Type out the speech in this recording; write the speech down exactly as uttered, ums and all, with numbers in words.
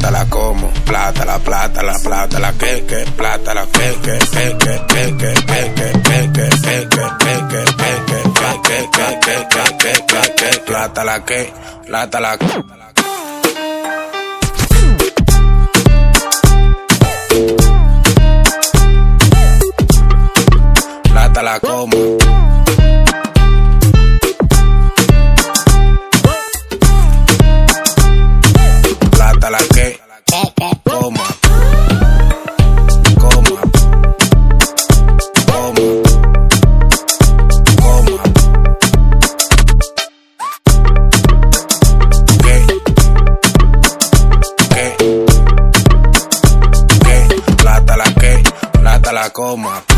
plata la como, plata la plata la plata la que que, plata la que que que que que que que que que que que que que que que plata la que, plata la plata la como. Plata la que coma, coma, coma, coma. Que, que, que, plata la que, plata la coma.